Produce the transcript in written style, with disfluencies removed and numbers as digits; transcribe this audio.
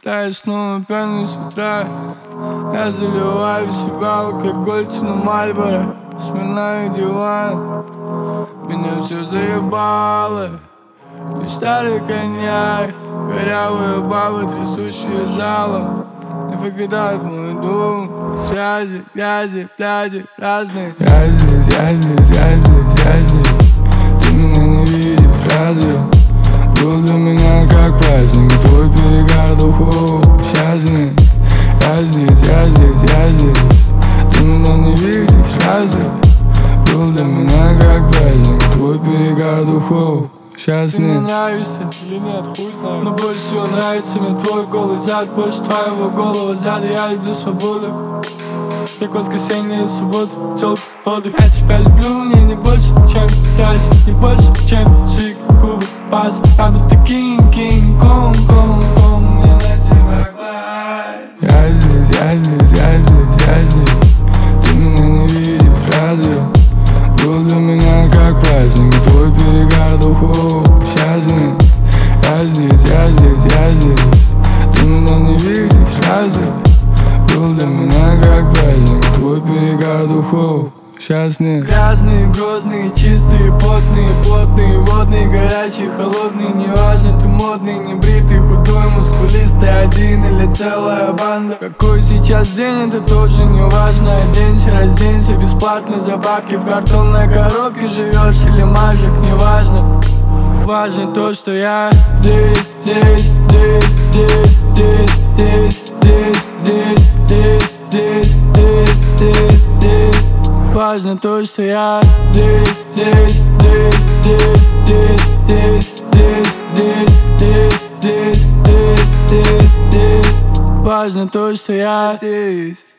Таю снова пьяный с утра. Я заливаю в себя алкоголь, тяну Мальборо, сминаю диван. Меня все заебало. И старый коньяк, корявые бабы, трясущие залом. Не покидают мой дом. Связи, грязи, пляди разные. Я здесь, я здесь, я здесь, я здесь. Ты меня не видишь, разве? Был для меня как праздник, твой перегар духов счастлив. Я здесь, я здесь, я здесь. Ты меня не видишь, разве? Был для меня как праздник, твой перегар духов счастлив. Ты мне нравишься или нет, хуй знает. Но больше всего нравится мне твой голый зад. Больше твоего голого зада. Я люблю свободу, как воскресенье и субботу, тёлка, отдых. Я тебя люблю, мне не больше, чем страсть, не больше, чем шик, губы, паз. Я будто кинг-конг, мне на тебя глазь. Я здесь, я здесь, я здесь, я здесь. Ты меня не видишь, разве? Был для меня как праздник, твой перегар духов счастлив. Я здесь, я здесь, я здесь. Ты меня не видишь, разве? Был для меня как праздник, твой перегар духов счастлив. Грязные, грозные, чистые, потные, плотные, водные, горячие, холодные. Неважно, ты модный, небритый, худой, мускулистый, один или целая банда. Какой сейчас день, это тоже не важно. Оденься, разденься, бесплатно за бабки. В картонной коробке живешь или мажик, неважно. Важно то, что я здесь, здесь, здесь, здесь, здесь, здесь, здесь, здесь, здесь, здесь, здесь, здесь, здесь. Важно то, что я здесь, здесь, здесь, здесь, здесь, здесь, здесь, здесь, здесь, здесь, здесь, здесь, здесь. Важно то, что я здесь.